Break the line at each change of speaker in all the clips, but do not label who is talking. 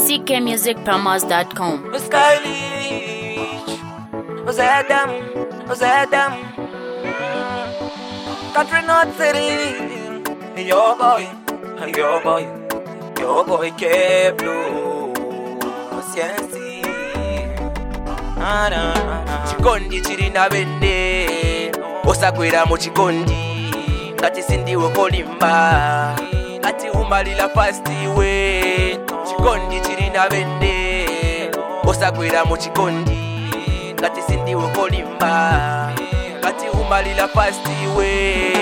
ckmusicpromos.com.
Was stylish, was Adam, Country North City, your boy, K-Blue, Cienci, Chikondi chirina bende, osakwera mu chikondi, ngati sindiwe kolimba, ngati umalila fast iwe. Chikondi chirina bende, osakwera mu chikondi, ngati sindiwe kolimba, ngati umalila fast iwe.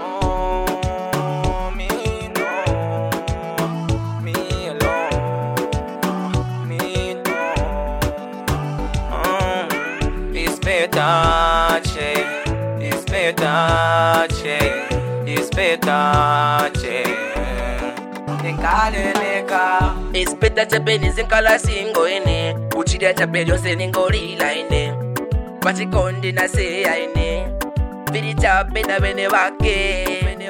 Ispeta chapeni zinkala singo ine, uchiria chapeni yose ningorila ine, pachikondi na seya ine, biri chapena bene wake,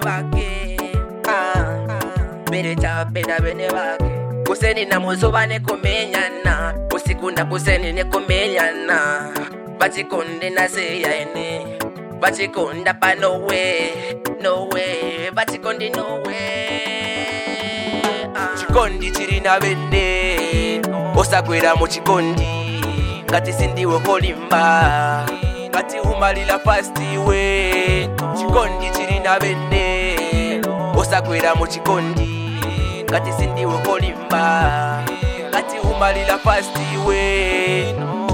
biri chapena bene wake. Kuseni na muzuba nekumenyana, usiku na kuseni nekumenyana, pachikondi na seya ine, pachikonda pa no way, pachikondi no way. Chikondi chirina bende, osakwera mu chikondi, ngati sindiwe kolimba, ngati umalila fast iwe. Chikondi chirina bende, osakwera mu chikondi, ngati sindiwe kolimba, ngati umalila fast iwe.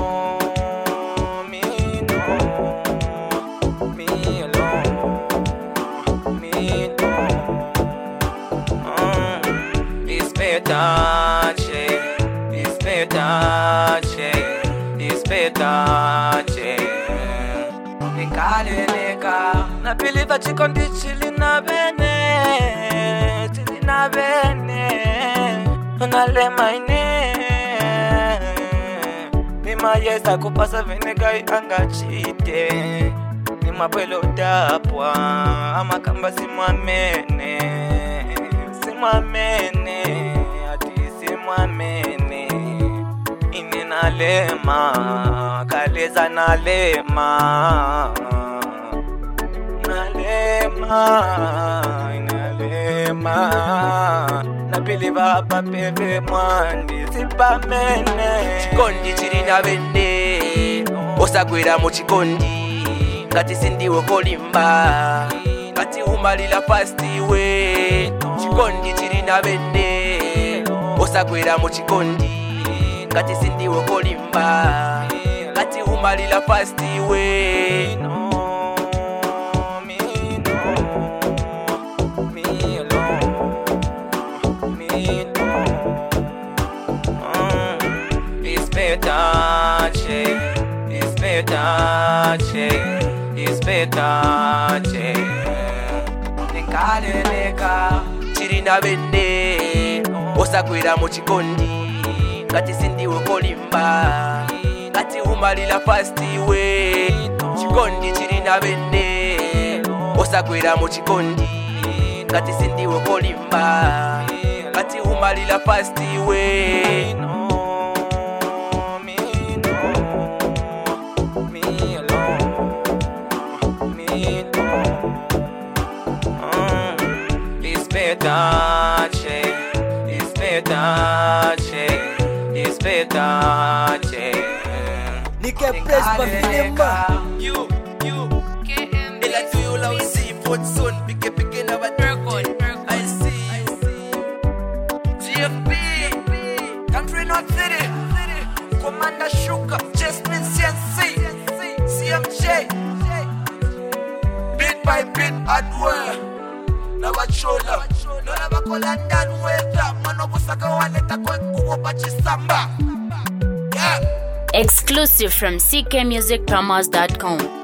Ispetache Nikaleleka Na believe chikondi chilina bene Unalema ine Nima yesa kupasa venegai angachite Nima pwelo tapwa Ama kamba simwamene Ati simwamene Ine nalema Kaleza nalema Napili baba pepe mwandi sipamene. Chikondi chirina bende, osakwera mu chikondi, ngati sindiwe kolimba, ngati umalila fast iwe. Chikondi chirina bende, osakwera mu chikondi, ngati sindiwe kolimba, ngati umalila fast iwe. Ispetache Nikaleleka Chirina bende, osakwera mu chikondi, ngati sindiwe kolimba, ngati umalila fast iwe. Chikondi chirina bende, osakwera mu chikondi, ngati sindiwe kolimba, ngati umalila fast iwe. Ispetache
Nike press pa filimba
You Ila to you love see foot soon. Pike na record I see GFP Country North City Commander Sugar Jasmine CNC CMJ Bit by bit hardware Nawachola Nona bako London weather Mano busaka waleta kwe kubo bachisamba.
Exclusive from ckmusicpromos.com.